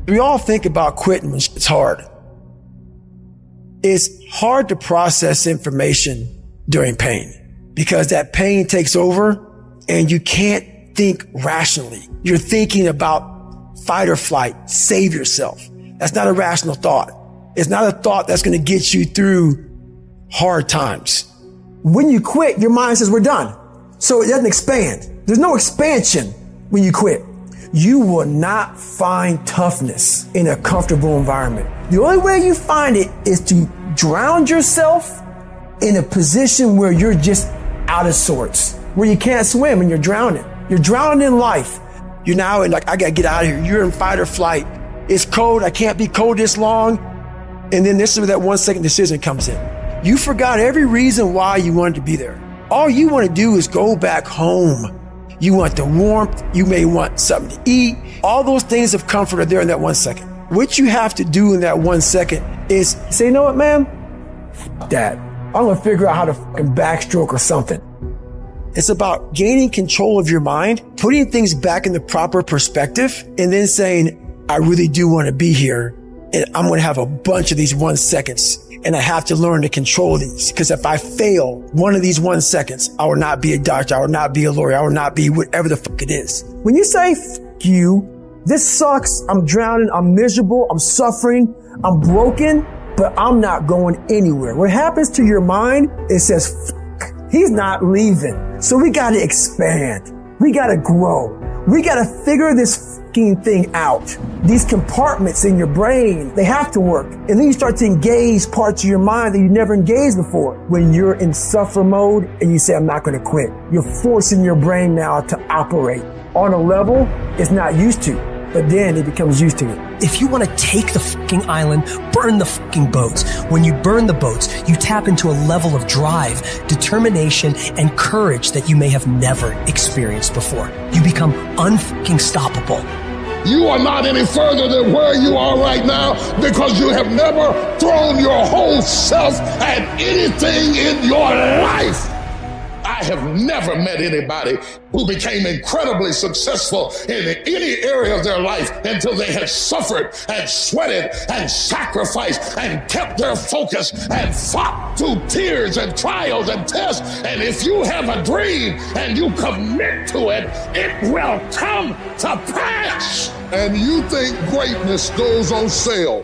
We all think about quitting when it's hard. It's hard to process information during pain because that pain takes over and you can't think rationally. You're thinking about fight or flight, save yourself. That's not a rational thought. It's not a thought that's going to get you through hard times. When you quit, your mind says we're done. So it doesn't expand. There's no expansion when you quit. You will not find toughness in a comfortable environment. The only way you find it is to drown yourself in a position where you're just out of sorts, where you can't swim and you're drowning. You're drowning in life. You're now in like, I gotta get out of here. You're in fight or flight. It's cold. I can't be cold this long. And then this is where that 1 second decision comes in. You forgot every reason why you wanted to be there. All you want to do is go back home. You want the warmth. You may want something to eat. All those things of comfort are there in that 1 second. What you have to do in that 1 second is say, you know what, man? That. I'm going to figure out how to fucking backstroke or something. It's about gaining control of your mind, putting things back in the proper perspective, and then saying, I really do want to be here. And I'm going to have a bunch of these 1 seconds. And I have to learn to control these. Because if I fail one of these 1 seconds, I will not be a doctor. I will not be a lawyer. I will not be whatever the fuck it is. When you say, f you, this sucks. I'm drowning. I'm miserable. I'm suffering. I'm broken, but I'm not going anywhere. What happens to your mind, it says, f he's not leaving. So we got to expand. We got to grow. We got to figure this fucking thing out. These compartments in your brain, they have to work. And then you start to engage parts of your mind that you never engaged before. When you're in suffer mode and you say, I'm not going to quit, you're forcing your brain now to operate on a level it's not used to. But then it becomes used to it. If you want to take the fucking island, burn the fucking boats. When you burn the boats, you tap into a level of drive, determination, and courage that you may have never experienced before. You become unfucking stoppable. You are not any further than where you are right now because you have never thrown your whole self at anything in your life. I have never met anybody who became incredibly successful in any area of their life until they had suffered and sweated and sacrificed and kept their focus and fought through tears and trials and tests. And if you have a dream and you commit to it, it will come to pass. And you think greatness goes on sale.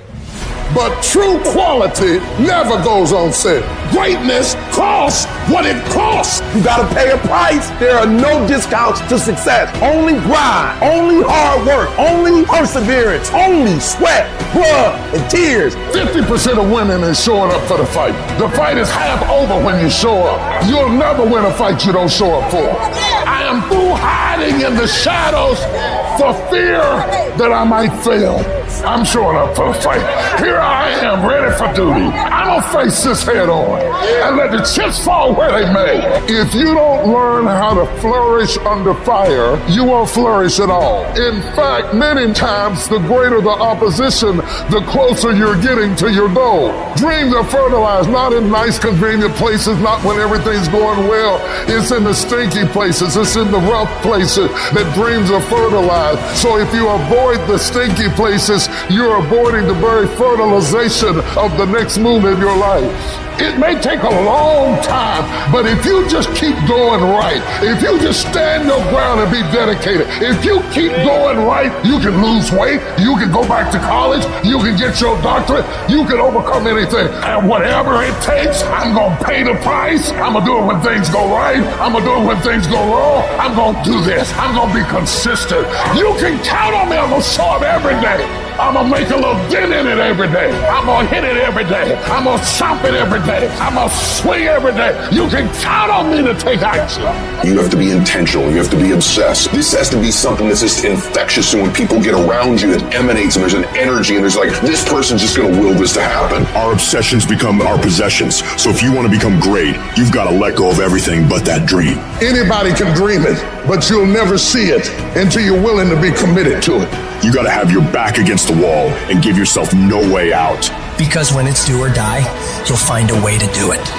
But true quality never goes on sale. Greatness costs what it costs. You gotta pay a price. There are no discounts to success. Only grind, only hard work, only perseverance, only sweat, blood, and tears. 50% of winning is showing up for the fight. The fight is half over when you show up. You'll never win a fight you don't show up for. I am through hiding in the shadows for fear that I might fail. I'm showing up for the fight. Here I am, ready for duty. I'm gonna face this head on and let the chips fall where they may. If you don't learn how to flourish under fire, you won't flourish at all. In fact, many times, the greater the opposition, the closer you're getting to your goal. Dreams are fertilized, not in nice, convenient places, not when everything's going well. It's in the stinky places. It's in the rough places that dreams are fertilized. So if you avoid the stinky places, you're avoiding the very fertilization of the next move in your life. It may take a long time, but if you just keep going right, if you just stand your ground and be dedicated, if you keep going right, you can lose weight, you can go back to college, you can get your doctorate, you can overcome anything. And whatever it takes, I'm going to pay the price. I'm going to do it when things go right. I'm going to do it when things go wrong. I'm going to do this. I'm going to be consistent. You can count on me. I'm going to show up every day. I'm going to make a little dent in it every day. I'm going to hit it every day. I'm going to chop it every day. I'm going to swing every day. You can count on me to take action. You have to be intentional. You have to be obsessed. This has to be something that's just infectious. So when people get around you, it emanates and there's an energy and there's like, this person's just going to will this to happen. Our obsessions become our possessions. So if you want to become great, you've got to let go of everything but that dream. Anybody can dream it, but you'll never see it until you're willing to be committed to it. You got to have your back against the wall and give yourself no way out. Because when it's do or die, you'll find a way to do it.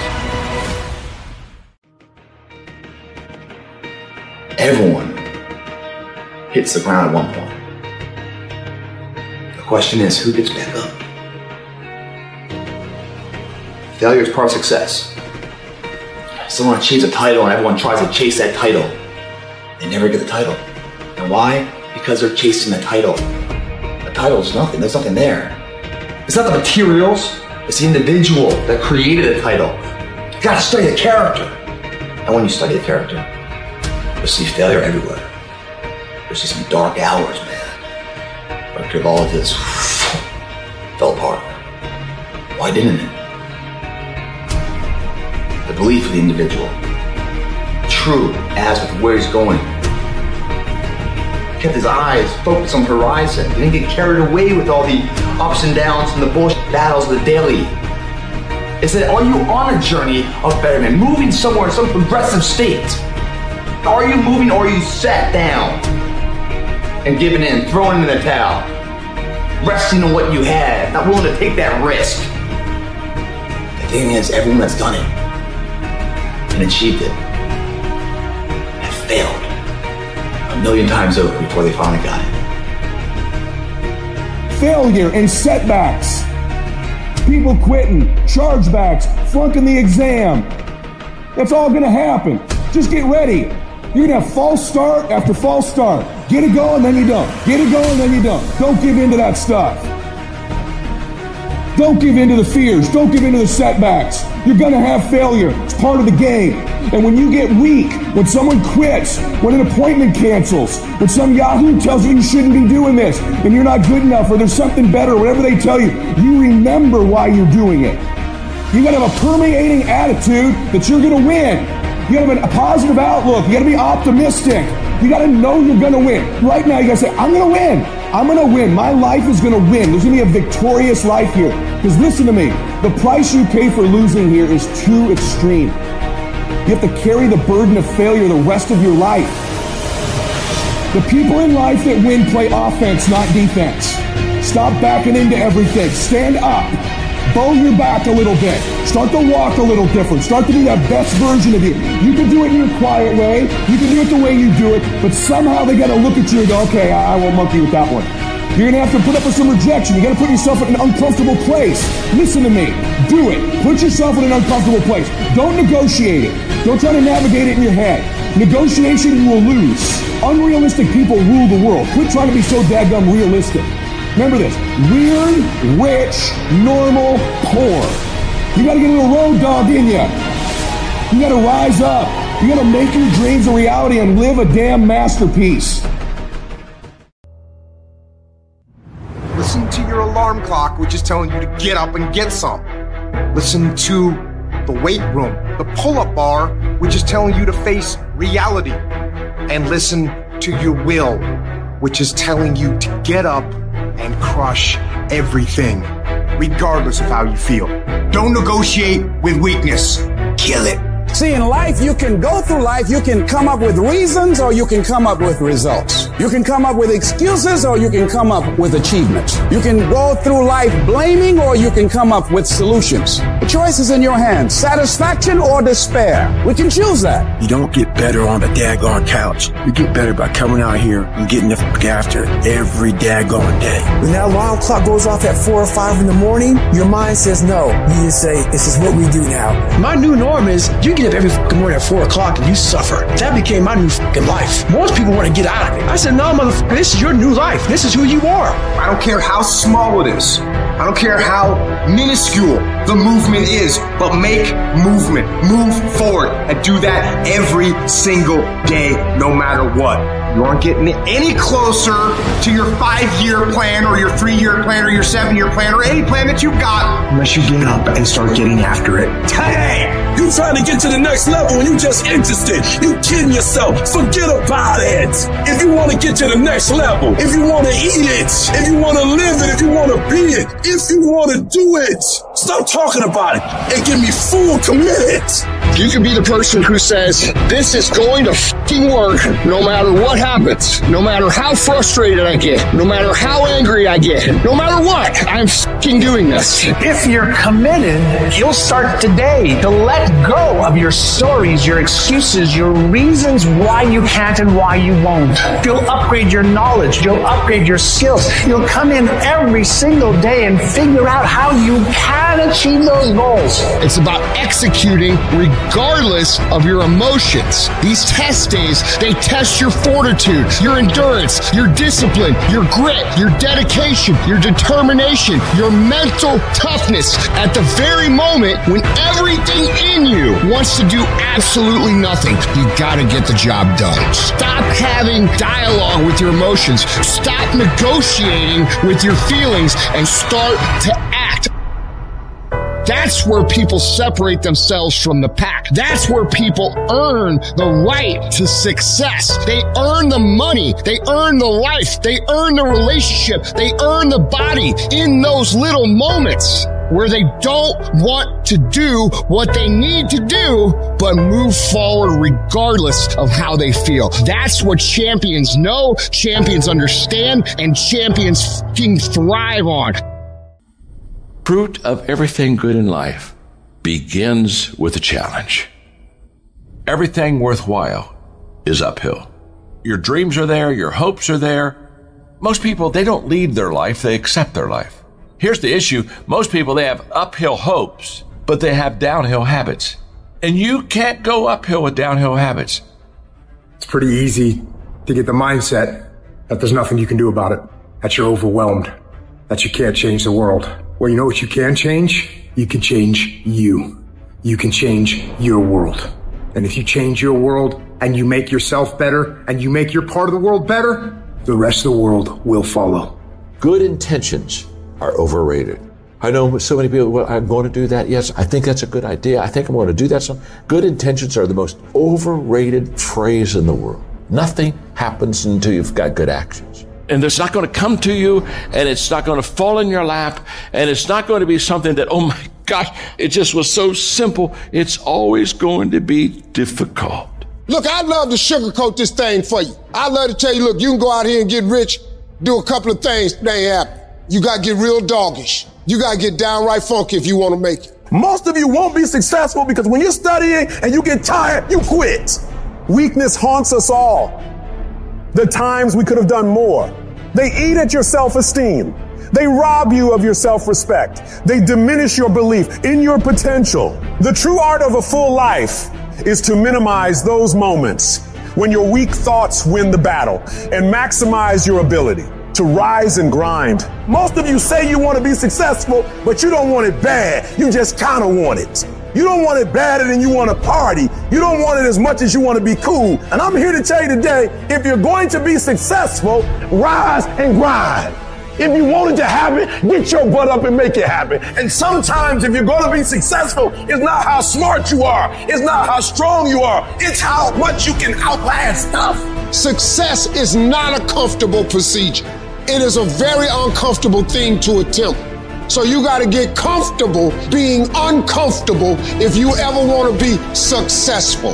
Everyone hits the ground at one point. The question is, who gets back up? Failure is part of success. Someone achieves a title and everyone tries to chase that title. They never get the title. And why? Because they're chasing the title. The title is nothing. There's nothing there. It's not the materials. It's the individual that created the title. You gotta study the character. And when you study the character, you'll see failure everywhere. You'll see some dark hours, man. But if all of this fell apart, why didn't it? The belief of the individual, true as with where he's going. Kept his eyes focused on the horizon. He didn't get carried away with all the ups and downs and the bullshit battles of the daily. It said, are you on a journey of betterment, moving somewhere in some progressive state? Are you moving, or are you sat down and giving in, throwing in the towel, resting on what you had, not willing to take that risk? The thing is, everyone that's done it and achieved it have failed 1,000,000 times over before they finally got it. Failure and setbacks. People quitting, chargebacks, flunking the exam. That's all gonna happen. Just get ready. You're gonna have false start after false start. Get it going, then you don't. Get it going, then you don't. Don't give in to that stuff. Don't give in to the fears. Don't give in to the setbacks. You're gonna have failure. It's part of the game. And when you get weak, when someone quits, when an appointment cancels, when some yahoo tells you you shouldn't be doing this, and you're not good enough, or there's something better, whatever they tell you, you remember why you're doing it. You gotta have a permeating attitude that you're gonna win. You gotta have a positive outlook. You gotta be optimistic. You gotta know you're gonna win. Right now, you gotta say, I'm gonna win. I'm gonna win. My life is gonna win. There's gonna be a victorious life here. Because listen to me, the price you pay for losing here is too extreme. You have to carry the burden of failure the rest of your life. The people in life that win play offense, not defense. Stop backing into everything. Stand up. Bow your back a little bit. Start to walk a little different. Start to be that best version of you. You can do it in your quiet way. You can do it the way you do it. But somehow they got to look at you and go, okay, I won't monkey with that one. You're going to have to put up with some rejection. You got to put yourself in an uncomfortable place. Listen to me. Do it. Put yourself in an uncomfortable place. Don't negotiate it. Don't try to navigate it in your head. Negotiation, you will lose. Unrealistic people rule the world. Quit trying to be so daggum realistic. Remember this. Weird, rich, normal, poor. You got to get a little road dog in you. You got to rise up. You got to make your dreams a reality and live a damn masterpiece. Listen to your alarm clock, which is telling you to get up and get some. Listen to the weight room, the pull-up bar, which is telling you to face reality. And listen to your will, which is telling you to get up and crush everything, regardless of how you feel. Don't negotiate with weakness. Kill it. See, in life, you can go through life, you can come up with reasons or you can come up with results. You can come up with excuses or you can come up with achievements. You can go through life blaming or you can come up with solutions. The choice is in your hands, satisfaction or despair. We can choose that. You don't get better on the daggone couch. You get better by coming out here and getting the fuck after it every daggone day. When that alarm clock goes off at 4 or 5 in the morning, your mind says no. You just say, this is what we do now. My new norm is you get up every fucking morning at 4 o'clock and you suffer. That became my new fucking life. Most people want to get out of it. I said, no, motherfucker, this is your new life. This is who you are. I don't care how small it is. I don't care how minuscule the movement is, but make movement. Move forward and do that every single day, no matter what. You aren't getting any closer to your 5-year plan or your 3-year plan or your 7-year plan or any plan that you've got unless you get up and start getting after it. Hey, you trying to get to the next level and you just interested. You kidding yourself. Forget about it. If you want to get to the next level, if you want to eat it, if you want to live it, if you want to be it, if you want to do it, stop talking about it and give me full commitment. You can be the person who says, this is going to fucking work no matter what happens, no matter how frustrated I get, no matter how angry I get, no matter what, I'm fucking doing this. If you're committed, you'll start today to let go of your stories, your excuses, your reasons why you can't and why you won't. You'll upgrade your knowledge. You'll upgrade your skills. You'll come in every single day and figure out how you can achieve those goals. It's about executing regardless of your emotions. These test days, they test your fortitude, your endurance, your discipline, your grit, your dedication, your determination, your mental toughness at the very moment when everything in you wants to do absolutely nothing. You gotta get the job done. Stop having dialogue with your emotions. Stop negotiating with your feelings and start to act. That's where people separate themselves from the pack. That's where people earn the right to success. They earn the money. They earn the life. They earn the relationship. They earn the body in those little moments where they don't want to do what they need to do, but move forward regardless of how they feel. That's what champions know, champions understand, and champions fucking thrive on. Fruit of everything good in life begins with a challenge. Everything worthwhile is uphill. Your dreams are there, your hopes are there. Most people, they don't lead their life, they accept their life. Here's the issue. Most people, they have uphill hopes, but they have downhill habits. And you can't go uphill with downhill habits. It's pretty easy to get the mindset that there's nothing you can do about it, that you're overwhelmed, that you can't change the world. Well, you know what you can change? You can change you. You can change your world. And if you change your world and you make yourself better and you make your part of the world better, the rest of the world will follow. Good intentions are overrated. I know so many people, well, I'm going to do that. Yes, I think that's a good idea. I think I'm going to do that. So good intentions are the most overrated phrase in the world. Nothing happens until you've got good actions. And it's not going to come to you, and it's not going to fall in your lap, and it's not going to be something that, oh my gosh, it just was so simple. It's always going to be difficult. Look, I'd love to sugarcoat this thing for you. I'd love to tell you, look, you can go out here and get rich, do a couple of things, they ain't happen. You got to get real doggish. You got to get downright funky if you want to make it. Most of you won't be successful because when you're studying and you get tired, you quit. Weakness haunts us all. The times we could have done more. They eat at your self-esteem. They rob you of your self-respect. They diminish your belief in your potential. The true art of a full life is to minimize those moments when your weak thoughts win the battle and maximize your ability to rise and grind. Most of you say you want to be successful, but you don't want it bad. You just kind of want it. You don't want it badder than you want to party. You don't want it as much as you want to be cool. And I'm here to tell you today, if you're going to be successful, rise and grind. If you want it to happen, get your butt up and make it happen. And sometimes if you're going to be successful, it's not how smart you are. It's not how strong you are. It's how much you can outlast stuff. Success is not a comfortable procedure. It is a very uncomfortable thing to attempt. So you got to get comfortable being uncomfortable if you ever want to be successful.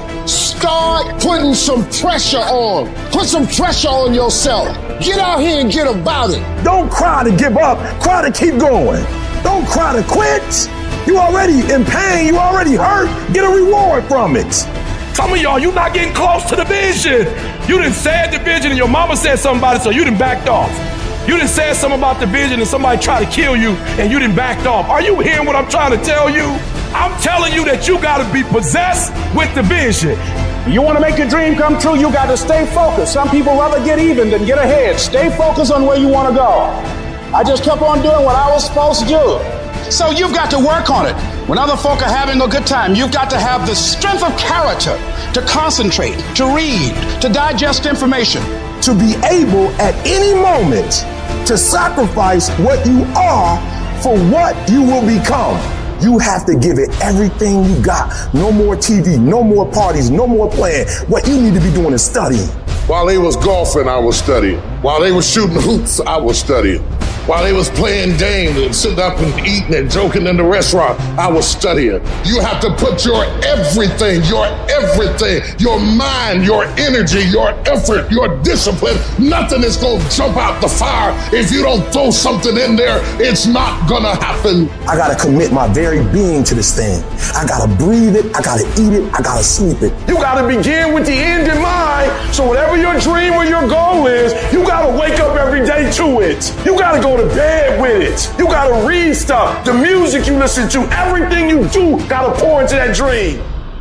Start putting some pressure on. Put some pressure on yourself. Get out here and get about it. Don't cry to give up. Cry to keep going. Don't cry to quit. You already in pain. You already hurt. Get a reward from it. Some of y'all, you not getting close to the vision. You done said the vision and your mama said something about it, so you done backed off. You done said something about the vision and somebody tried to kill you and you done backed off. Are you hearing what I'm trying to tell you? I'm telling you that you got to be possessed with the vision. You want to make your dream come true, you got to stay focused. Some people rather get even than get ahead. Stay focused on where you want to go. I just kept on doing what I was supposed to do. So you've got to work on it. When other folk are having a good time, you've got to have the strength of character to concentrate, to read, to digest information. To be able at any moment to sacrifice what you are for what you will become. You have to give it everything you got. No more TV, no more parties, no more playing. What you need to be doing is studying. While they was golfing, I was studying. While they was shooting hoops, I was studying. While they was playing games and sitting up and eating and joking in the restaurant, I was studying. You have to put your everything, your mind, your energy, your effort, your discipline. Nothing is going to jump out the fire. If you don't throw something in there, it's not going to happen. I got to commit my very being to this thing. I got to breathe it. I got to eat it. I got to sleep it. You got to begin with the end in mind. So whatever your dream or your goal is, you got to wake up every day to it. You got to go to bed with it. You got to read stuff. The music you listen to, everything you do, got to pour into that dream.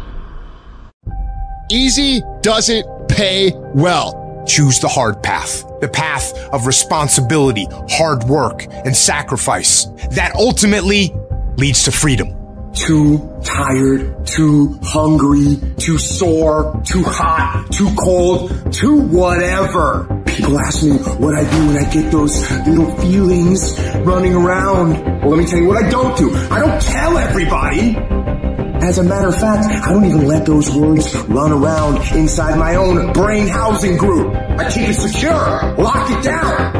Easy doesn't pay well. Choose the hard path, the path of responsibility, hard work, and sacrifice. That ultimately leads to freedom. Too tired, too hungry, too sore, too hot, too cold, too whatever. People ask me what I do when I get those little feelings running around. Well, let me tell you what I don't do. I don't tell everybody. As a matter of fact, I don't even let those words run around inside my own brain housing group. I keep it secure, lock it down.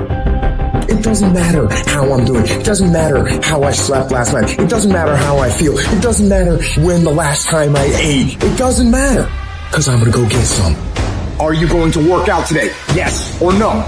It doesn't matter how I'm doing. It doesn't matter how I slept last night. It doesn't matter how I feel. It doesn't matter when the last time I ate. It doesn't matter, because I'm going to go get some. Are you going to work out today? Yes or no?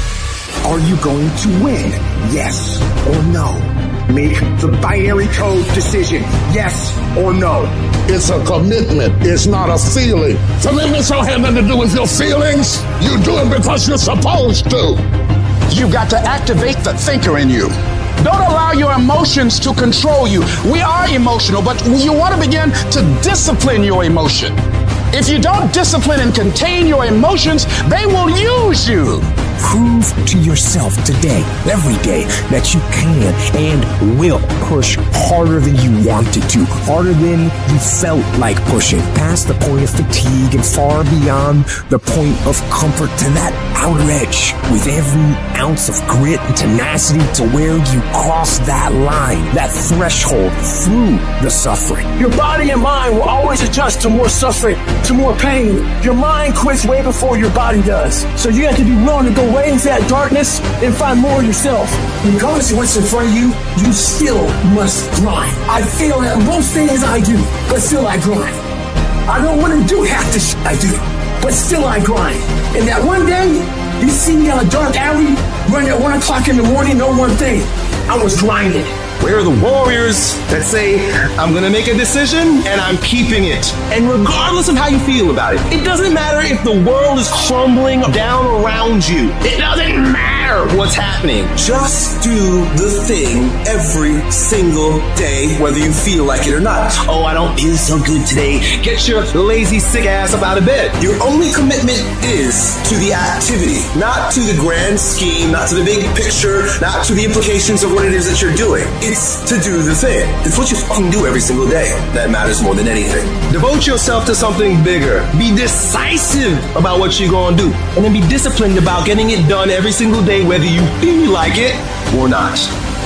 Are you going to win? Yes or no? Make the binary code decision. Yes or no? It's a commitment. It's not a feeling. Commitments don't have nothing to do with your feelings. You do it because you're supposed to. You've got to activate the thinker in you. Don't allow your emotions to control you. We are emotional, but you want to begin to discipline your emotion. If you don't discipline and contain your emotions, they will use you. Prove to yourself today, every day, that you can and will push harder than you wanted to, harder than you felt like pushing, past the point of fatigue and far beyond the point of comfort to that outer edge, with every ounce of grit and tenacity to where you cross that line, that threshold through the suffering. Your body and mind will always adjust to more suffering, to more pain. Your mind quits way before your body does. So you have to be willing to go way into that darkness and find more of yourself. Regardless of what's in front of you, you still must grind. I feel that most things I do, but still I grind. I don't want to do half the shit I do, but still I grind. And that one day, you see me on a dark alley, running at 1 o'clock in the morning, know one thing, I was grinding. Where are the warriors that say, I'm going to make a decision and I'm keeping it? And regardless of how you feel about it, it doesn't matter if the world is crumbling down around you. It doesn't matter what's happening. Just do the thing every single day, whether you feel like it or not. Oh, I don't feel so good today. Get your lazy, sick ass up out of bed. Your only commitment is to the activity, not to the grand scheme, not to the big picture, not to the implications of what it is that you're doing. It's to do the thing. It's what you fucking do every single day that matters more than anything. Devote yourself to something bigger. Be decisive about what you're going to do. And then be disciplined about getting it done every single day, whether you feel like it or not.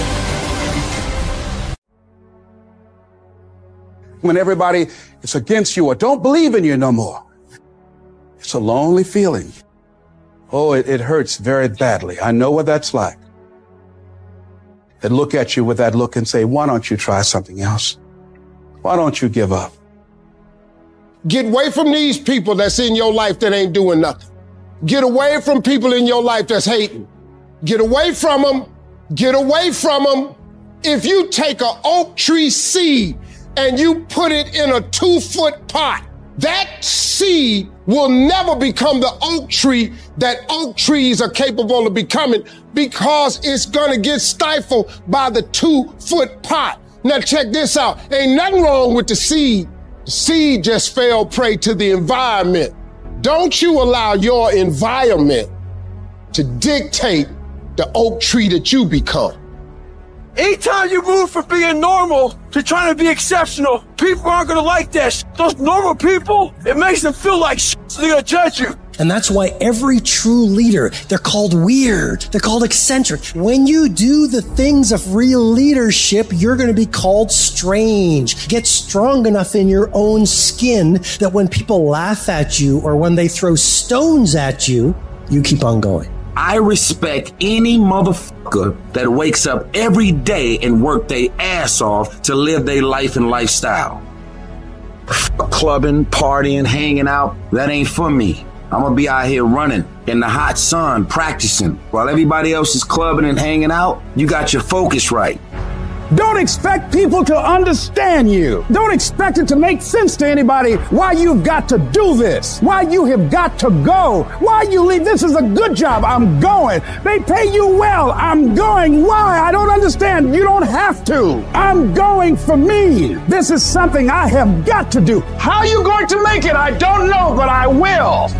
When everybody is against you or don't believe in you no more, it's a lonely feeling. Oh, it hurts very badly. I know what that's like. That look at you with that look and say, why don't you try something else? Why don't you give up? Get away from these people that's in your life that ain't doing nothing. Get away from people in your life that's hating. Get away from them. Get away from them. If you take an oak tree seed and you put it in a 2-foot pot, that seed will never become the oak tree that oak trees are capable of becoming, because it's going to get stifled by the 2-foot pot. Now check this out. Ain't nothing wrong with the seed. The seed just fell prey to the environment. Don't you allow your environment to dictate the oak tree that you become. Anytime you move from being normal to trying to be exceptional, people aren't going to like that shit. Those normal people, it makes them feel like shit, so they're going to judge you. And that's why every true leader, they're called weird. They're called eccentric. When you do the things of real leadership, you're going to be called strange. Get strong enough in your own skin that when people laugh at you or when they throw stones at you, you keep on going. I respect any motherfucker that wakes up every day and work their ass off to live their life and lifestyle. Clubbing, partying, hanging out, that ain't for me. I'm gonna be out here running in the hot sun, practicing. While everybody else is clubbing and hanging out, you got your focus right. Don't expect people to understand you. Don't expect it to make sense to anybody why you've got to do this, why you have got to go, why you leave. This is a good job. I'm going. They pay you well. I'm going. Why? I don't understand. You don't have to. I'm going for me. This is something I have got to do. How are you going to make it? I don't know, but I will.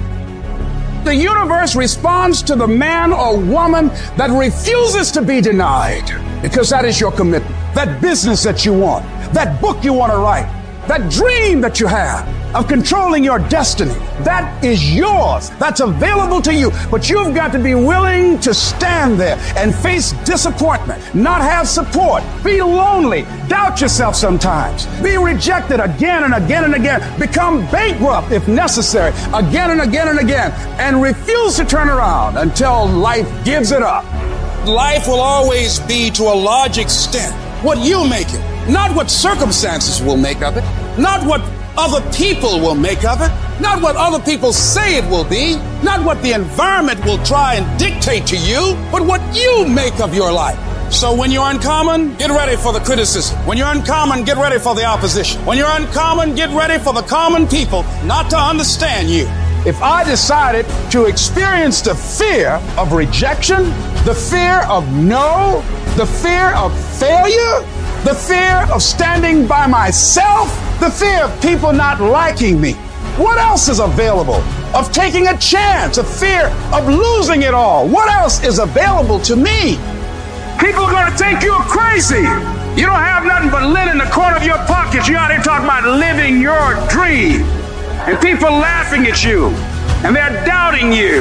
The universe responds to the man or woman that refuses to be denied, because that is your commitment. That business that you want, that book you want to write, that dream that you have of controlling your destiny, that is yours. That's available to you. But you've got to be willing to stand there and face disappointment, not have support, be lonely, doubt yourself sometimes, be rejected again and again and again, become bankrupt if necessary, again and again and again, and refuse to turn around until life gives it up. Life will always be, to a large extent, what you make it, not what circumstances will make of it, not what other people will make of it, not what other people say it will be, not what the environment will try and dictate to you, but what you make of your life. So when you're uncommon, get ready for the criticism. When you're uncommon, get ready for the opposition. When you're uncommon, get ready for the common people not to understand you. If I decided to experience the fear of rejection, the fear of no, the fear of failure, the fear of standing by myself, the fear of people not liking me, what else is available? Of taking a chance, a fear of losing it all. What else is available to me? People are going to think you're crazy. You don't have nothing but lint in the corner of your pockets. You're out here talking about living your dream. And people are laughing at you. And they're doubting you.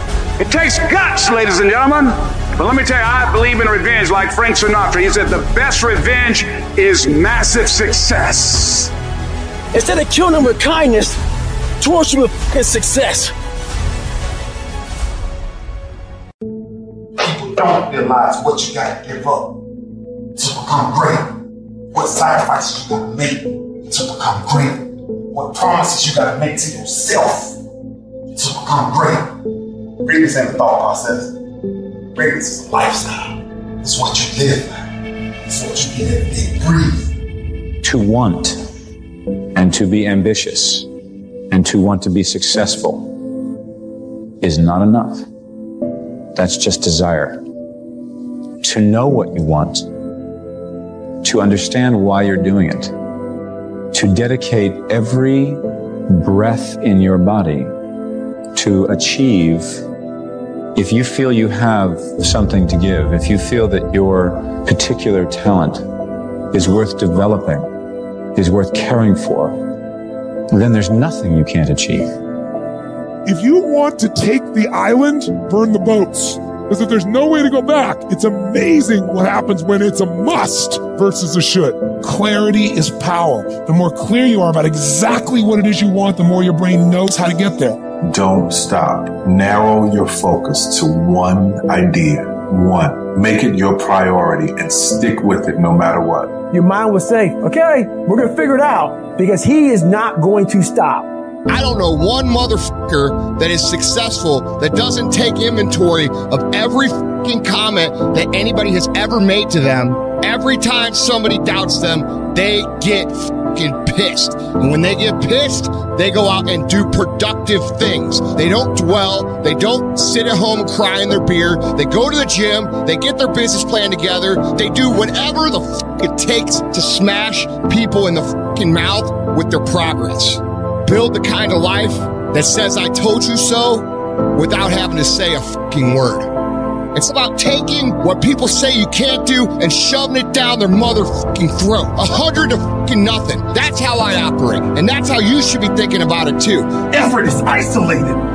It takes guts, ladies and gentlemen. But let me tell you, I believe in revenge like Frank Sinatra. He said the best revenge is massive success. Instead of killing them with kindness, torch them with success. People don't realize what you gotta give up to become great. What sacrifices you gotta make to become great. What promises you gotta make to yourself to become great. Greatness ain't a thought process. Greatness is a lifestyle. It's what you live. It's what you eat every day. Breathe. To want and to be ambitious and to want to be successful is not enough. That's just desire. To know what you want, to understand why you're doing it, to dedicate every breath in your body to achieve. If you feel you have something to give, if you feel that your particular talent is worth developing, is worth caring for, then there's nothing you can't achieve. If you want to take the island, burn the boats. Because if there's no way to go back, it's amazing what happens when it's a must versus a should. Clarity is power. The more clear you are about exactly what it is you want, the more your brain knows how to get there. Don't stop. Narrow your focus to one idea. One. Make it your priority and stick with it no matter what. Your mind will say, okay, we're going to figure it out, because he is not going to stop. I don't know one motherfucker that is successful that doesn't take inventory of every fucking comment that anybody has ever made to them. Every time somebody doubts them, they get fucking pissed. And when they get pissed, they go out and do productive things. They don't dwell. They don't sit at home and cry in their beer. They go to the gym. They get their business plan together. They do whatever the fuck it takes to smash people in the fucking mouth with their progress. Build the kind of life that says I told you so without having to say a fucking word. It's about taking what people say you can't do and shoving it down their motherfucking throat. 100 to fucking nothing. That's how I operate. And that's how you should be thinking about it too. Effort is isolated.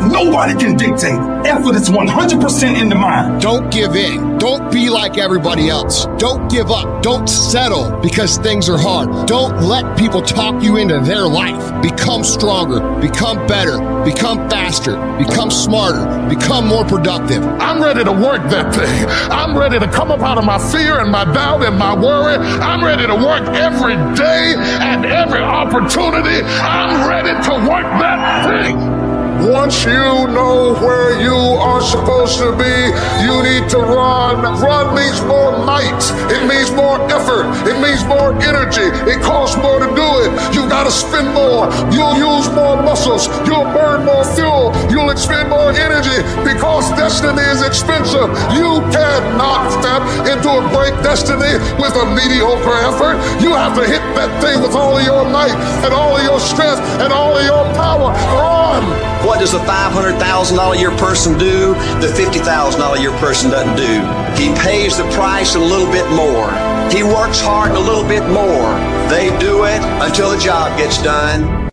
Nobody can dictate. Effort is 100% in the mind. Don't give in. Don't be like everybody else. Don't give up. Don't settle because things are hard. Don't let people talk you into their life. Become stronger. Become better. Become faster. Become smarter. Become more productive. I'm ready to work that thing. I'm ready to come up out of my fear and my doubt and my worry. I'm ready to work every day and every opportunity. I'm ready to work that thing. Once you know where you are supposed to be, you need to run. Run means more might. It means more effort. It means more energy. It costs more to do it. You gotta spend more. You'll use more muscles. You'll burn more fuel. You'll expend more energy because destiny is expensive. You cannot step into a great destiny with a mediocre effort. You have to hit that thing with all of your might and all of your strength and all of your power. Run! What does a $500,000 a year person do the $50,000 a year person doesn't do? He pays the price and a little bit more. He works hard and a little bit more. They do it until the job gets done.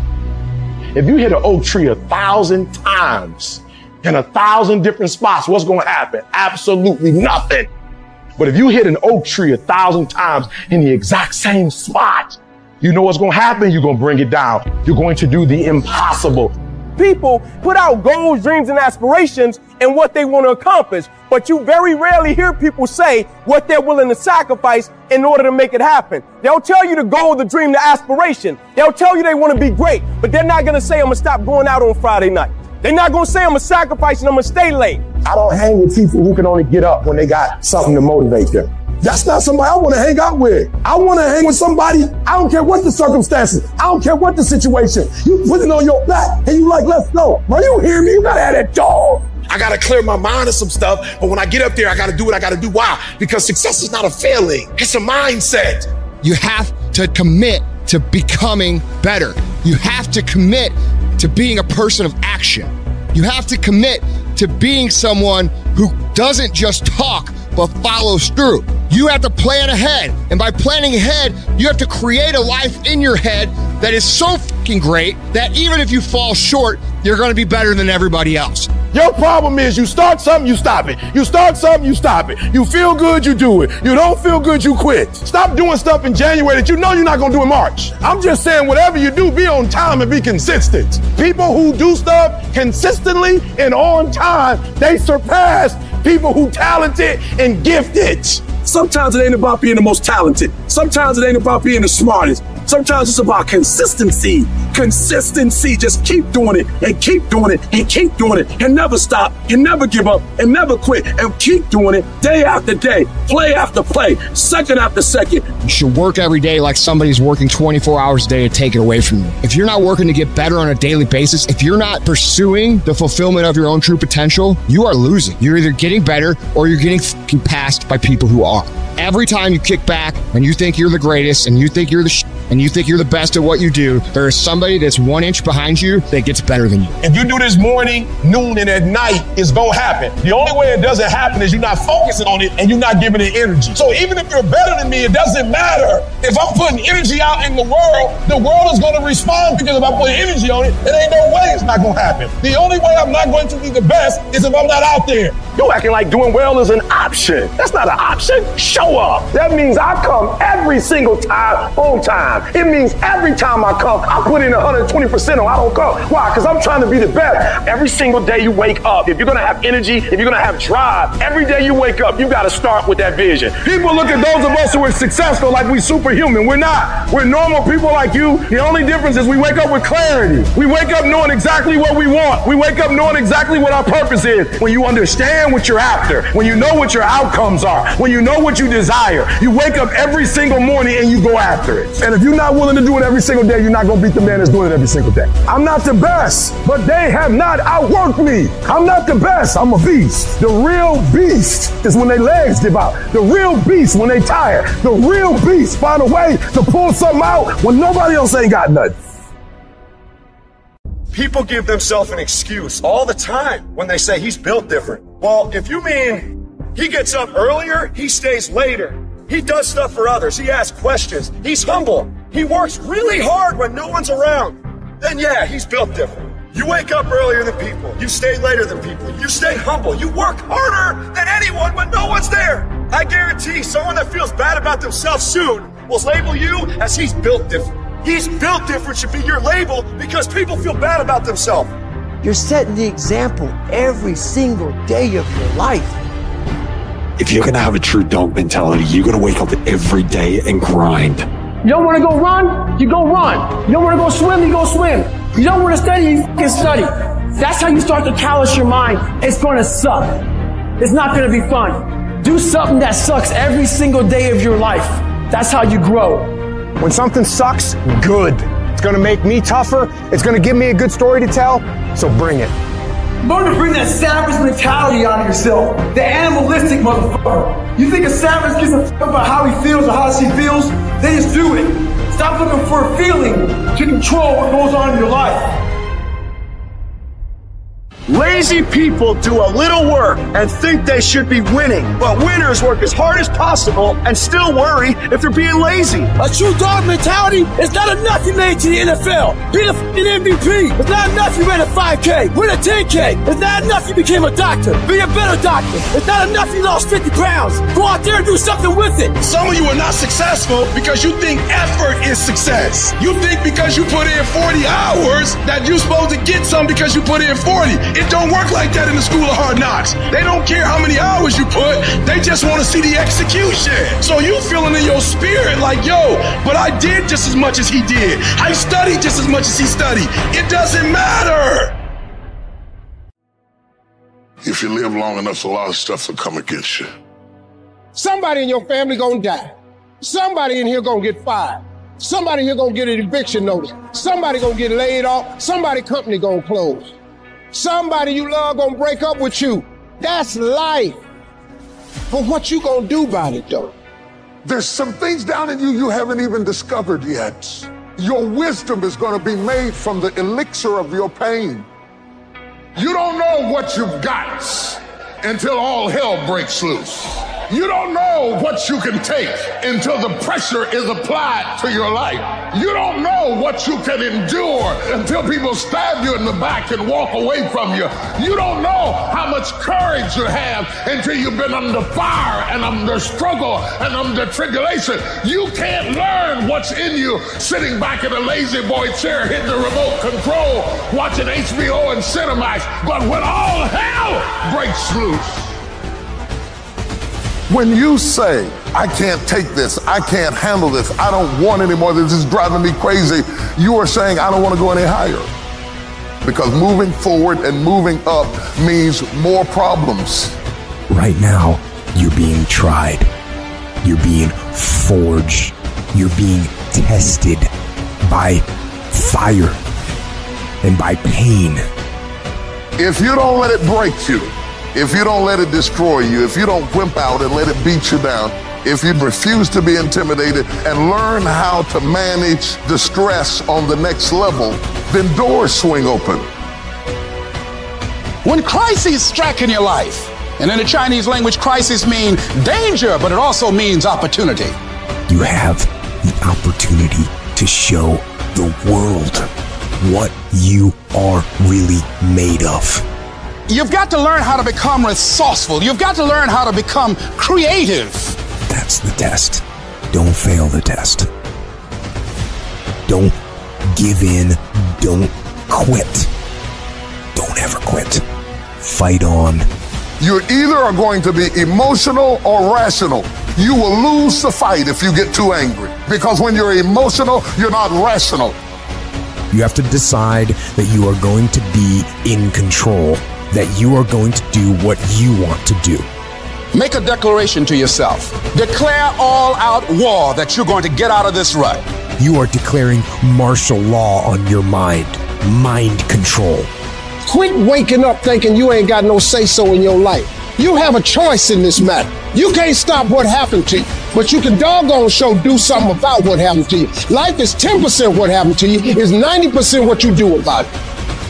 If you hit an oak tree 1,000 times in 1,000 different spots, what's going to happen? Absolutely nothing. But if you hit an oak tree 1,000 times in the exact same spot, you know what's going to happen? You're going to bring it down. You're going to do the impossible. People put out goals, dreams, and aspirations and what they want to accomplish, but you very rarely hear people say what they're willing to sacrifice in order to make it happen. They'll tell you the goal, the dream, the aspiration. They'll tell you they want to be great, but they're not going to say, I'm going to stop going out on Friday night. They're not going to say, I'm going to sacrifice and I'm going to stay late. I don't hang with people who can only get up when they got something to motivate them. That's not somebody I want to hang out with. I want to hang with somebody, I don't care what the circumstances. I don't care what the situation. You put it on your back and you like, let's go. Bro, you hear me? You got to have that dog. I got to clear my mind of some stuff, but when I get up there, I got to do what I got to do. Why? Because success is not a failing. It's a mindset. You have to commit to becoming better. You have to commit to being a person of action. You have to commit to being someone who doesn't just talk, but follows through. You have to plan ahead. And by planning ahead, you have to create a life in your head that is so fucking great that even if you fall short, you're going to be better than everybody else. Your problem is you start something, you stop it. You start something, you stop it. You feel good, you do it. You don't feel good, you quit. Stop doing stuff in January that you know you're not going to do in March. I'm just saying whatever you do, be on time and be consistent. People who do stuff consistently and on time, they surpass people who talented and gifted. Sometimes it ain't about being the most talented. Sometimes it ain't about being the smartest. Sometimes it's about consistency. Consistency. Just keep doing it and keep doing it and keep doing it and never stop and never give up and never quit and keep doing it day after day, play after play, second after second. You should work every day like somebody's working 24 hours a day to take it away from you. If you're not working to get better on a daily basis, if you're not pursuing the fulfillment of your own true potential, you are losing. You're either getting better or you're getting fucking passed by people who are. Every time you kick back and you think you're the greatest and you think you're the and you think you're the best at what you do, there is somebody that's 1 inch behind you that gets better than you. If you do this morning, noon, and at night, it's going to happen. The only way it doesn't happen is you're not focusing on it and you're not giving it energy. So even if you're better than me, it doesn't matter. If I'm putting energy out in the world is going to respond because if I put energy on it, it ain't no way it's not going to happen. The only way I'm not going to be the best is if I'm not out there. You're acting like doing well is an option. That's not an option. Show up. That means I come every single time on time. It means every time I come, I put in 120% or I don't come. Why? Because I'm trying to be the best. Every single day you wake up, if you're going to have energy, if you're going to have drive, every day you wake up, you got to start with that vision. People look at those of us who are successful like we superhuman. We're not. We're normal people like you. The only difference is we wake up with clarity. We wake up knowing exactly what we want. We wake up knowing exactly what our purpose is. When you understand what you're after, when you know what your outcomes are, when you know what you desire, you wake up every single morning and you go after it. And if you're not willing to do it every single day, you're not going to beat the man that's doing it every single day. I'm not the best, but they have not outworked me. I'm not the best. I'm a beast. The real beast is when their legs give out. The real beast when they tired. The real beast find a way to pull something out when nobody else ain't got nothing. People give themselves an excuse all the time when they say he's built different. Well, if you mean he gets up earlier, he stays later. He does stuff for others. He asks questions. He's humble. He works really hard when no one's around. Then yeah, he's built different. You wake up earlier than people. You stay later than people. You stay humble. You work harder than anyone when no one's there. I guarantee someone that feels bad about themselves soon will label you as he's built different. He's built different should be your label because people feel bad about themselves. You're setting the example every single day of your life. If you're going to have a true dog mentality, you're going to wake up every day and grind. You don't want to go run? You go run. You don't want to go swim? You go swim. You don't want to study? You fucking study. That's how you start to callous your mind. It's going to suck. It's not going to be fun. Do something that sucks every single day of your life. That's how you grow. When something sucks, good. It's going to make me tougher. It's going to give me a good story to tell. So bring it. Learn to bring that savage mentality out of yourself. The animalistic motherfucker. You think a savage gives a fuck about how he feels or how she feels? They just do it. Stop looking for a feeling to control what goes on in your life. Lazy people do a little work and think they should be winning, but winners work as hard as possible and still worry if they're being lazy. A true dog mentality is not enough you made to the NFL. Be the fucking MVP. It's not enough you ran a 5K. Win a 10K. It's not enough you became a doctor. Be a better doctor. It's not enough you lost 50 pounds. Go out there and do something with it. Some of you are not successful because you think effort is success. You think because you put in 40 hours that you're supposed to get some because you put in 40. It don't work like that in the school of hard knocks. They don't care how many hours you put. They just want to see the execution. So you feeling in your spirit like, yo, but I did just as much as he did. I studied just as much as he studied. It doesn't matter. If you live long enough, a lot of stuff will come against you. Somebody in your family gonna die. Somebody in here gonna get fired. Somebody here gonna get an eviction notice. Somebody gonna get laid off. Somebody company gonna close. Somebody you love gonna break up with you. That's life. But what you gonna do about it though? There's some things down in you haven't even discovered yet. Your wisdom is gonna be made from the elixir of your pain. You don't know what you've got until all hell breaks loose. You don't know what you can take until the pressure is applied to your life. You don't know what you can endure until people stab you in the back and walk away from you. You don't know how much courage you have until you've been under fire and under struggle and under tribulation. You can't learn what's in you sitting back in a lazy boy chair hitting the remote control, watching HBO and Cinemax. But when all hell breaks loose, when you say, I can't take this, I can't handle this, I don't want any more, this is driving me crazy, you are saying, I don't want to go any higher. Because moving forward and moving up means more problems. Right now, you're being tried. You're being forged. You're being tested by fire and by pain. If you don't let it break you, if you don't let it destroy you, if you don't wimp out and let it beat you down, if you refuse to be intimidated and learn how to manage the stress on the next level, then doors swing open. When crises strike in your life, and in the Chinese language, crisis means danger, but it also means opportunity. You have the opportunity to show the world what you are really made of. You've got to learn how to become resourceful. You've got to learn how to become creative. That's the test. Don't fail the test. Don't give in. Don't quit. Don't ever quit. Fight on. You either are going to be emotional or rational. You will lose the fight if you get too angry. Because when you're emotional, you're not rational. You have to decide that you are going to be in control, that you are going to do what you want to do. Make a declaration to yourself. Declare all out war that you're going to get out of this rut. You are declaring martial law on your mind. Mind control. Quit waking up thinking you ain't got no say-so in your life. You have a choice in this matter. You can't stop what happened to you, but you can doggone sure do something about what happened to you. Life is 10% what happened to you, is 90% what you do about it.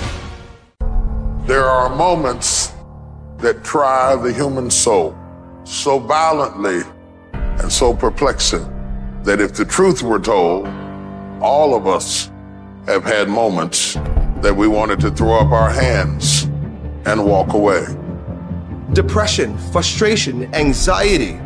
There are moments that try the human soul so violently and so perplexing that if the truth were told, all of us have had moments that we wanted to throw up our hands and walk away. Depression, frustration, anxiety,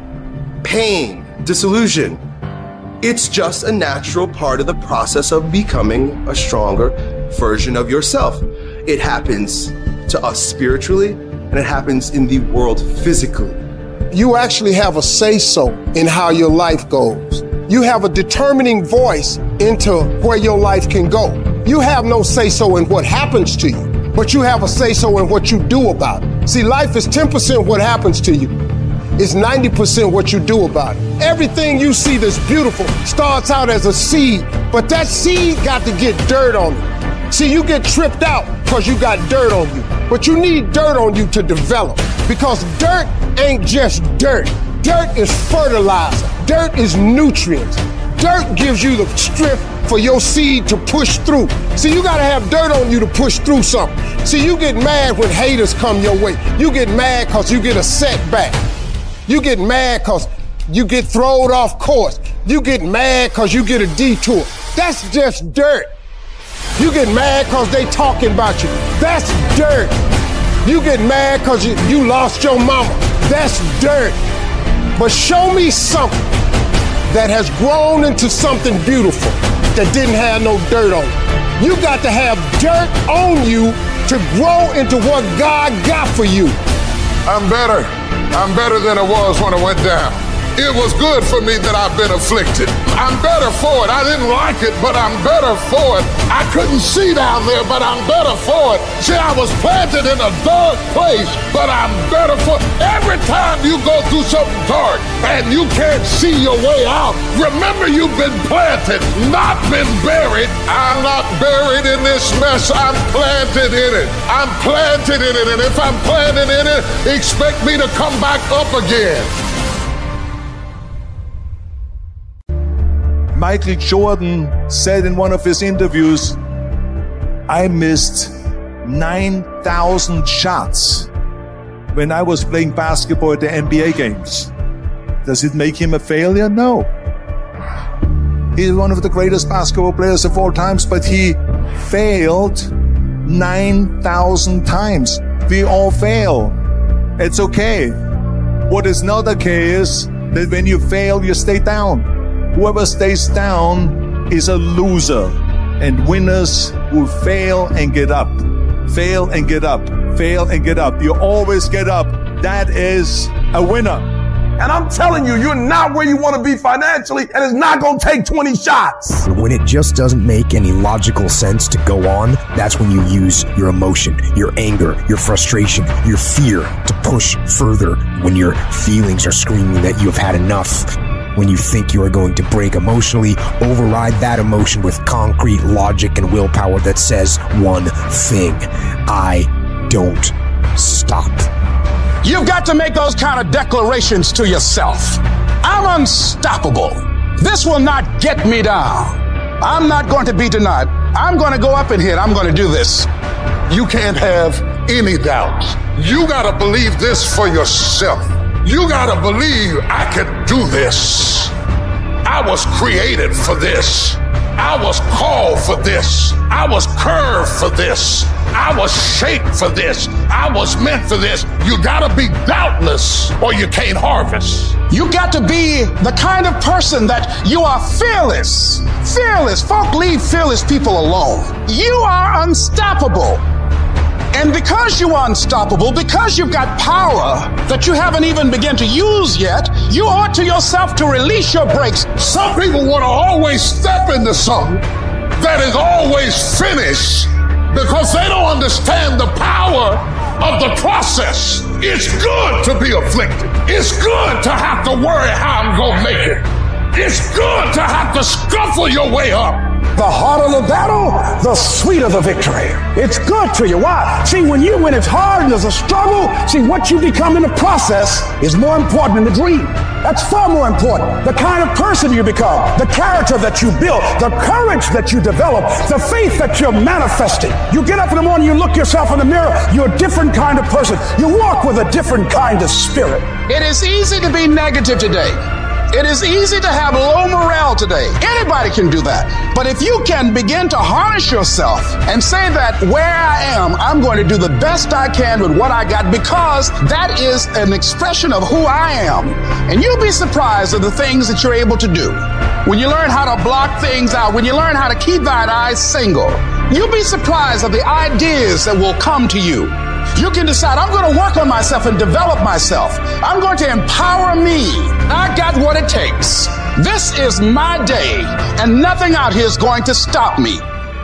pain, disillusion. It's just a natural part of the process of becoming a stronger version of yourself. It happens to us spiritually, and it happens in the world physically. You actually have a say-so in how your life goes. You have a determining voice into where your life can go. You have no say-so in what happens to you, but you have a say-so in what you do about it. See, life is 10% what happens to you. It's 90% what you do about it. Everything you see that's beautiful starts out as a seed, but that seed got to get dirt on it. See, you get tripped out because you got dirt on you, but you need dirt on you to develop, because dirt ain't just dirt. Dirt is fertilizer. Dirt is nutrients. Dirt gives you the strength for your seed to push through. See, you gotta have dirt on you to push through something. See, you get mad when haters come your way. You get mad because you get a setback. You get mad because you get thrown off course. You get mad because you get a detour. That's just dirt. You get mad because they talking about you. That's dirt. You get mad because you lost your mama. That's dirt. But show me something that has grown into something beautiful that didn't have no dirt on it. You got to have dirt on you to grow into what God got for you. I'm better. I'm better than I was when I went down. It was good for me that I've been afflicted. I'm better for it. I didn't like it, but I'm better for it. I couldn't see down there, but I'm better for it. See, I was planted in a dark place, but I'm better for it. Every time you go through something dark and you can't see your way out, remember you've been planted, not been buried. I'm not buried in this mess. I'm planted in it. I'm planted in it. And if I'm planted in it, expect me to come back up again. Michael Jordan said in one of his interviews, I missed 9,000 shots when I was playing basketball at the NBA games. Does it make him a failure? No. He's one of the greatest basketball players of all times, but he failed 9,000 times. We all fail. It's okay. What is not okay is that when you fail, you stay down. Whoever stays down is a loser, and winners will fail and get up, fail and get up, fail and get up. You always get up. That is a winner. And I'm telling you, you're not where you want to be financially, and it's not going to take 20 shots. When it just doesn't make any logical sense to go on, that's when you use your emotion, your anger, your frustration, your fear to push further. When your feelings are screaming that you have had enough. When you think you are going to break emotionally, override that emotion with concrete logic and willpower that says one thing: I don't stop. You've got to make those kind of declarations to yourself. I'm unstoppable. This will not get me down. I'm not going to be denied. I'm going to go up in here and I'm going to do this. You can't have any doubt. You got to believe this for yourself. You gotta believe I can do this. I was created for this. I was called for this. I was curved for this. I was shaped for this. I was meant for this. You gotta be doubtless or you can't harvest. You got to be the kind of person that you are fearless. Fearless. Folk leave fearless people alone. You are unstoppable. And because you are unstoppable, because you've got power that you haven't even begun to use yet, you ought to yourself to release your brakes. Some people want to always step into something that is always finished because they don't understand the power of the process. It's good to be afflicted. It's good to have to worry how I'm going to make it. It's good to have to scuffle your way up. The harder the battle, the sweeter the victory. It's good for you. Why? See, when it's hard and there's a struggle, see, what you become in the process is more important than the dream. That's far more important. The kind of person you become, the character that you build, the courage that you develop, the faith that you're manifesting. You get up in the morning, you look yourself in the mirror, you're a different kind of person. You walk with a different kind of spirit. It is easy to be negative today. It is easy to have low morale today. Anybody can do that. But if you can begin to harness yourself and say that where I am, I'm going to do the best I can with what I got, because that is an expression of who I am. And you'll be surprised at the things that you're able to do. When you learn how to block things out, when you learn how to keep thine eyes single, you'll be surprised at the ideas that will come to you. You can decide, I'm going to work on myself and develop myself. I'm going to empower me. I got what it takes. This is my day, and nothing out here is going to stop me.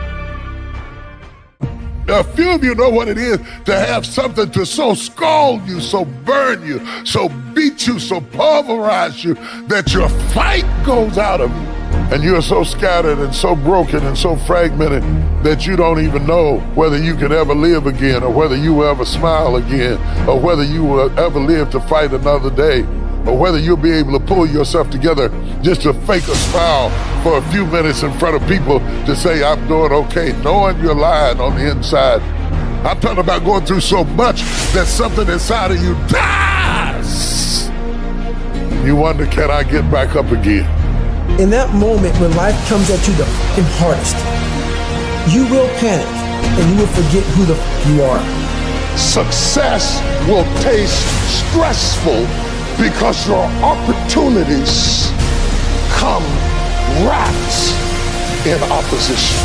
A few of you know what it is to have something to so scald you, so burn you, so beat you, so pulverize you, that your fight goes out of you. And you're so scattered and so broken and so fragmented that you don't even know whether you can ever live again, or whether you will ever smile again, or whether you will ever live to fight another day, or whether you'll be able to pull yourself together just to fake a smile for a few minutes in front of people to say, I'm doing okay, knowing you're lying on the inside. I'm talking about going through so much that something inside of you dies. You wonder, can I get back up again? In that moment when life comes at you the fucking hardest, you will panic and you will forget who the fuck you are. Success will taste stressful because your opportunities come wrapped in opposition.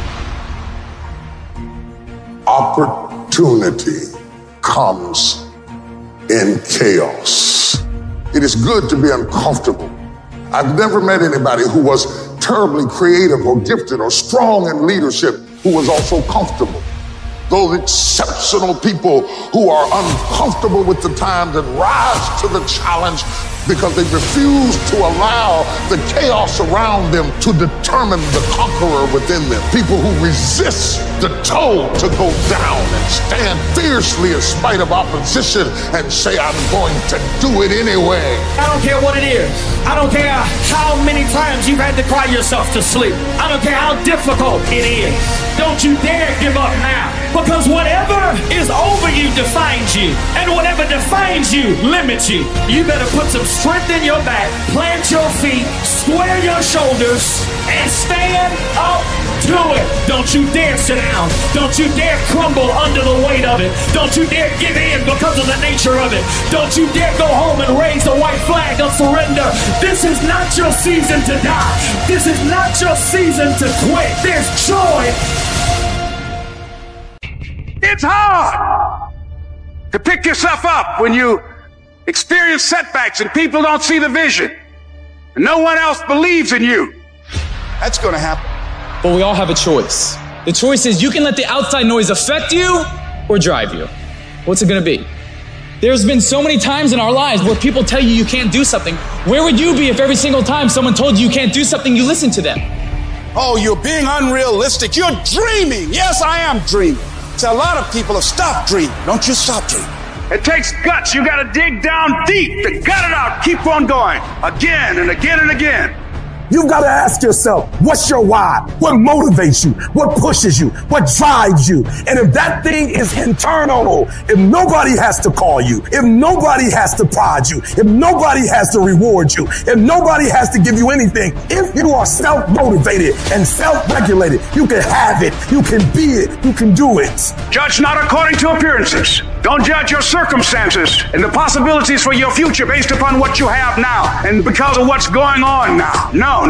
Opportunity comes in chaos. It is good to be uncomfortable. I've never met anybody who was terribly creative or gifted or strong in leadership who was also comfortable. Those exceptional people who are uncomfortable with the times and rise to the challenge because they refuse to allow the chaos around them to determine the conqueror within them. People who resist the toll to go down and stand fiercely in spite of opposition and say, I'm going to do it anyway. I don't care what it is. I don't care how many times you've had to cry yourself to sleep. I don't care how difficult it is. Don't you dare give up now, because whatever is over you defines you, and whatever defines you limits you. You better put some strength in your back, plant your feet, square your shoulders, and stand up to it. Don't you dare sit down. Don't you dare crumble under the weight of it. Don't you dare give in because of the nature of it. Don't you dare go home and raise the white flag of surrender. This is not your season to die. This is not your season to quit. There's joy. It's hard to pick yourself up when you experience setbacks and people don't see the vision and no one else believes in you. That's going to happen. But we all have a choice. The choice is you can let the outside noise affect you or drive you. What's it going to be? There's been so many times in our lives where people tell you can't do something. Where would you be if every single time someone told you can't do something, you listened to them? Oh, you're being unrealistic. You're dreaming. Yes, I am dreaming. So a lot of people have stopped dreaming. Don't you stop dreaming. It takes guts. You got to dig down deep to gut it out. Keep on going again and again and again. You've got to ask yourself, what's your why? What motivates you? What pushes you? What drives you? And if that thing is internal, if nobody has to call you, if nobody has to prod you, if nobody has to reward you, if nobody has to give you anything, if you are self-motivated and self-regulated, you can have it, you can be it, you can do it. Judge not according to appearances. Don't judge your circumstances and the possibilities for your future based upon what you have now and because of what's going on now. No.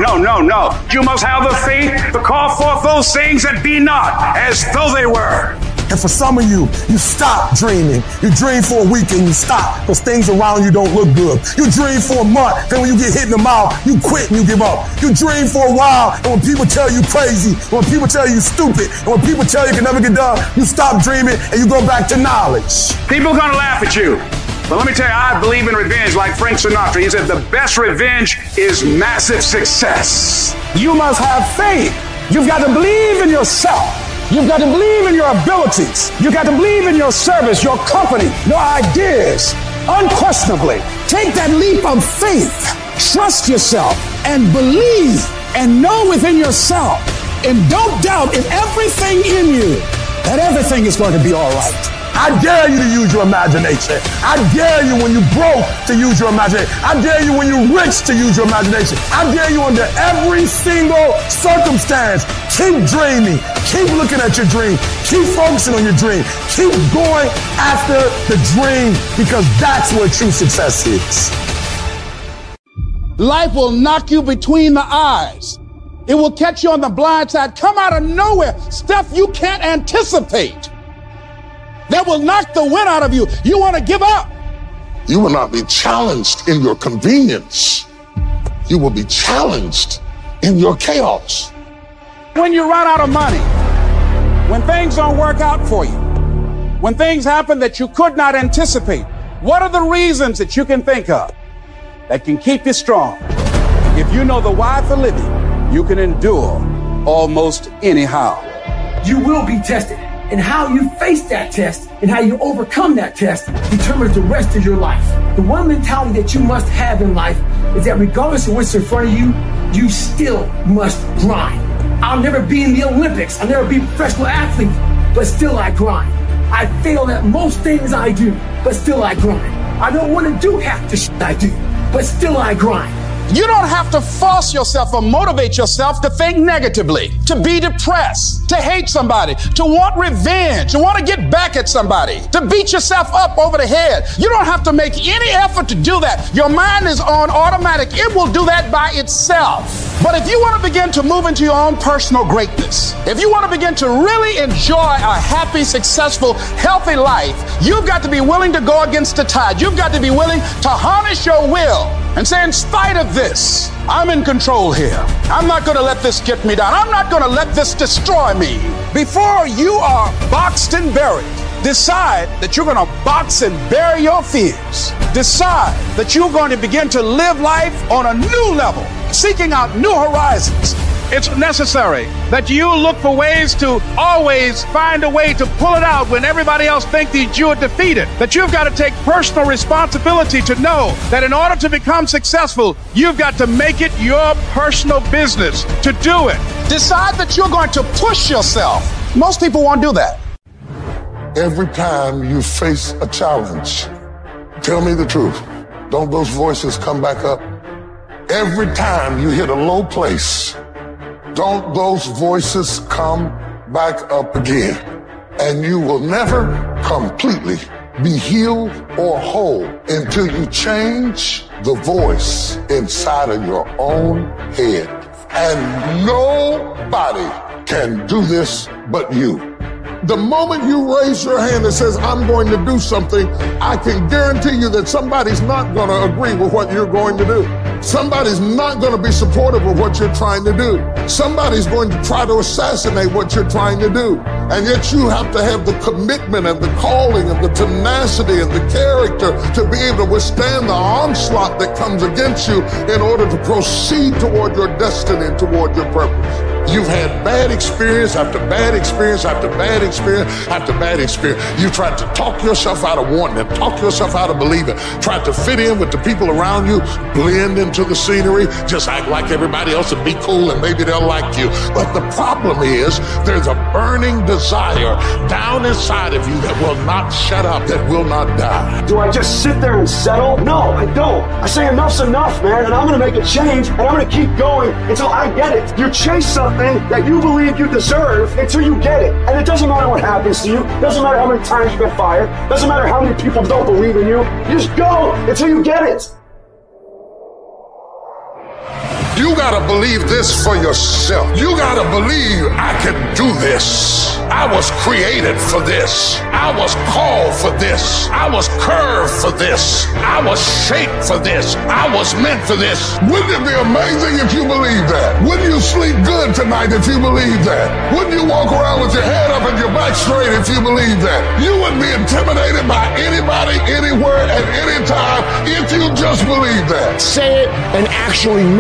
You must have the faith to call forth those things that be not as though they were. And for some of you, you stop dreaming. You dream for a week and you stop because things around you don't look good. You dream for a month, then when you get hit in the mouth, you quit and you give up. You dream for a while, and when people tell you crazy, when people tell you stupid, and when people tell you can never get done, you stop dreaming and you go back to knowledge. People are going to laugh at you. But let me tell you, I believe in revenge like Frank Sinatra. He said the best revenge is massive success. You must have faith. You've got to believe in yourself. You've got to believe in your abilities. You've got to believe in your service, your company, your ideas. Unquestionably, take that leap of faith. Trust yourself and believe and know within yourself. And don't doubt in everything in you that everything is going to be all right. I dare you to use your imagination. I dare you when you're broke to use your imagination. I dare you when you're rich to use your imagination. I dare you under every single circumstance. Keep dreaming. Keep looking at your dream. Keep focusing on your dream. Keep going after the dream, because that's where true success is. Life will knock you between the eyes. It will catch you on the blind side, come out of nowhere, stuff you can't anticipate. That will knock the wind out of you. You want to give up. You will not be challenged in your convenience. You will be challenged in your chaos. When you run out of money, when things don't work out for you, when things happen that you could not anticipate, what are the reasons that you can think of that can keep you strong? If you know the why for living, you can endure almost anyhow. You will be tested, and how you face that test and how you overcome that test determines the rest of your life. The one mentality that you must have in life is that regardless of what's in front of you, you still must grind. I'll never be in the Olympics. I'll never be a professional athlete, but still I grind. I fail at most things I do, but still I grind. I don't want to do half the shit I do, but still I grind. You don't have to force yourself or motivate yourself to think negatively, to be depressed, to hate somebody, to want revenge, to want to get back at somebody, to beat yourself up over the head. You don't have to make any effort to do that. Your mind is on automatic. It will do that by itself. But if you want to begin to move into your own personal greatness, if you want to begin to really enjoy a happy, successful, healthy life, you've got to be willing to go against the tide. You've got to be willing to harness your will and say, in spite of this, I'm in control here. I'm not going to let this get me down. I'm not going to let this destroy me. Before you are boxed and buried, decide that you're going to box and bury your fears. Decide that you're going to begin to live life on a new level, seeking out new horizons. It's necessary that you look for ways to always find a way to pull it out when everybody else thinks that you are defeated. That you've got to take personal responsibility to know that in order to become successful, you've got to make it your personal business to do it. Decide that you're going to push yourself. Most people won't do that. Every time you face a challenge, tell me the truth. Don't those voices come back up? Every time you hit a low place, don't those voices come back up again? And you will never completely be healed or whole until you change the voice inside of your own head. And nobody can do this but you. The moment you raise your hand and says, I'm going to do something, I can guarantee you that somebody's not going to agree with what you're going to do. Somebody's not going to be supportive of what you're trying to do. Somebody's going to try to assassinate what you're trying to do. And yet you have to have the commitment and the calling and the tenacity and the character to be able to withstand the onslaught that comes against you in order to proceed toward your destiny and toward your purpose. You've had bad experience after bad experience after bad experience after bad experience. You tried to talk yourself out of wanting it, talk yourself out of believing, tried to fit in with the people around you, blend into the scenery, just act like everybody else and be cool and maybe they'll like you. But the problem is there's a burning desire down inside of you that will not shut up, that will not die. Do I just sit there and settle? No, I don't. I say enough's enough, man, and I'm going to make a change, and I'm going to keep going until I get it. You chase something that you believe you deserve until you get it. And it doesn't matter what happens to you. Doesn't matter how many times you've been fired. Doesn't matter how many people don't believe in you. You just go until you get it. You gotta believe this for yourself. You gotta believe I can do this. I was created for this. I was called for this. I was curved for this. I was shaped for this. I was meant for this. Wouldn't it be amazing if you believe that? Wouldn't you sleep good tonight if you believe that? Wouldn't you walk around with your head up and your back straight if you believe that? You wouldn't be intimidated by anybody, anywhere, at any time if you just believe that. Say it and actually mean it.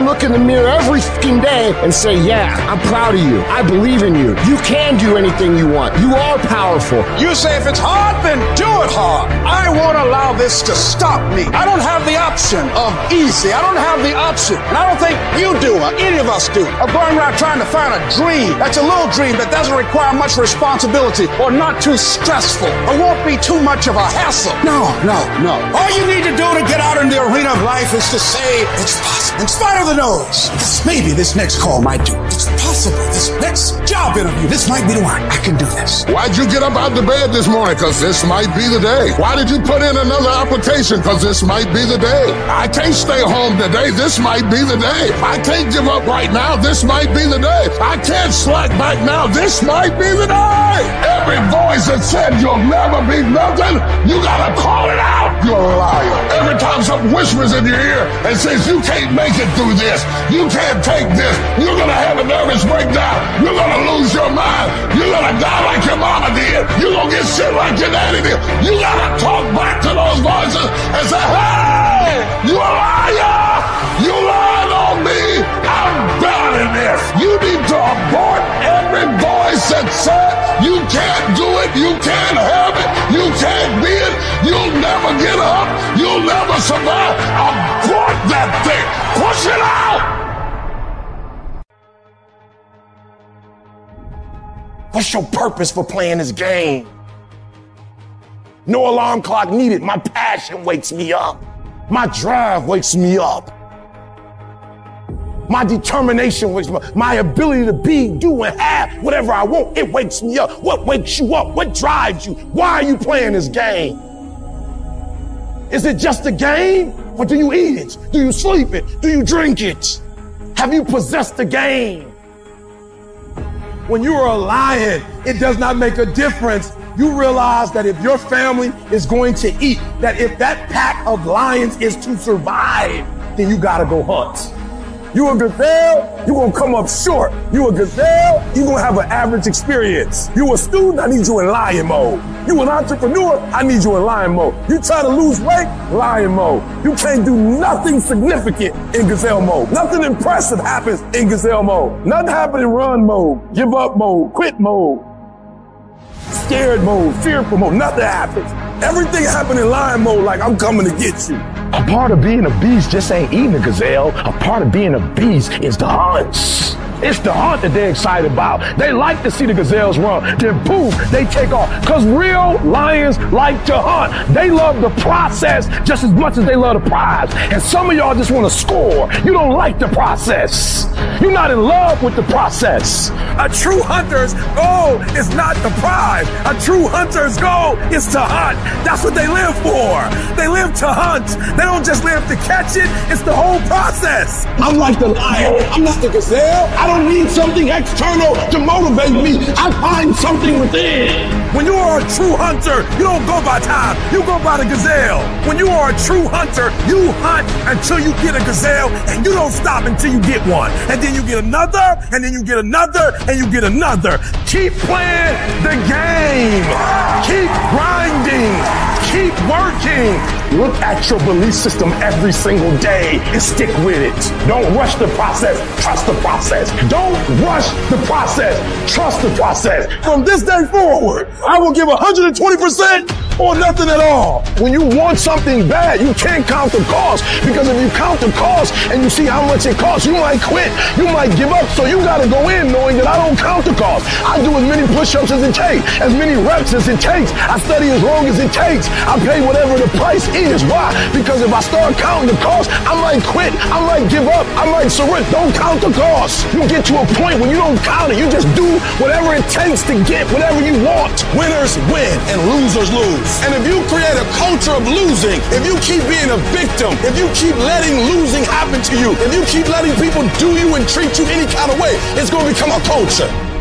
look in the mirror every fucking day and say, yeah, I'm proud of you. I believe in you. You can do anything you want. You are powerful. You say if it's hard, then do it hard. I won't allow this to stop me. I don't have the option of easy. I don't have the option, and I don't think you do or any of us do, of going around trying to find a dream that's a little dream that doesn't require much responsibility or not too stressful or won't be too much of a hassle. No. All you need to do to get out in the arena of life is to say it's possible. In spite of the no's, maybe this next call might do. It's possible. This next job interview, this might be the one. I can do this. Why'd you get up out of bed this morning? Because this might be the day. Why did you put in another application? Because this might be the day. I can't stay home today. This might be the day. I can't give up right now. This might be the day. I can't slack back now. This might be the day. Every voice that said you'll never be nothing, you gotta call it out. You're a liar. Every time something whispers in your ear and says you can't make it through this, you can't take this, you're gonna have a nervous breakdown, you're gonna lose your mind, you're gonna die like your mama did, you're gonna get sick like your daddy did. You gotta talk back to those voices and say, hey, you a liar! You lied on me! I'm better than this! You need to abort every voice that said you can't do it, you can't have it, you can't be it, you'll never get up, you'll never survive. Abort that thing! Push it out! What's your purpose for playing this game? No alarm clock needed. My passion wakes me up. My drive wakes me up. My determination wakes me up. My ability to be, do, and have whatever I want, it wakes me up. What wakes you up? What drives you? Why are you playing this game? Is it just a game? Or do you eat it? Do you sleep it? Do you drink it? Have you possessed the game? When you are a lion, it does not make a difference. You realize that if your family is going to eat, that if that pack of lions is to survive, then you gotta go hunt. You a gazelle, you gonna come up short. You a gazelle, you gonna have an average experience. You a student, I need you in lion mode. You an entrepreneur, I need you in lion mode. You try to lose weight, lion mode. You can't do nothing significant in gazelle mode. Nothing impressive happens in gazelle mode. Nothing happens in run mode, give up mode, quit mode, scared mode, fearful mode. Nothing happens. Everything happens in lion mode like I'm coming to get you. A part of being a beast just ain't eating a gazelle. A part of being a beast is the hunts. It's the hunt that they're excited about. They like to see the gazelles run. Then boom, they take off. Because real lions like to hunt. They love the process just as much as they love the prize. And some of y'all just want to score. You don't like the process. You're not in love with the process. A true hunter's goal is not the prize. A true hunter's goal is to hunt. That's what they live for. They live to hunt. They don't just live to catch it. It's the whole process. I'm like the lion. I'm not the gazelle. I don't need something external to motivate me. I find something within. When you are a true hunter, you don't go by time. You go by the gazelle. When you are a true hunter, you hunt until you get a gazelle, and you don't stop until you get one. And then you get another, and then you get another, and you get another. Keep playing the game. Keep grinding. Keep working. Look at your belief system every single day and stick with it. Don't rush the process. Trust the process. Don't rush the process. Trust the process. From this day forward, I will give 120% or nothing at all. When you want something bad, you can't count the cost, because if you count the cost and you see how much it costs, you might quit. You might give up. So you got to go in knowing that I don't count the cost. I do as many push-ups as it takes, as many reps as it takes. I study as long as it takes. I pay whatever the price is. Why? Because if I start counting the cost, I might quit. I might give up. I might surrender. Don't count the cost. You get to a point when you don't count it. You just do whatever it takes to get whatever you want. Winners win and losers lose. And if you create a culture of losing, if you keep being a victim, if you keep letting losing happen to you, if you keep letting people do you and treat you any kind of way, it's going to become a culture.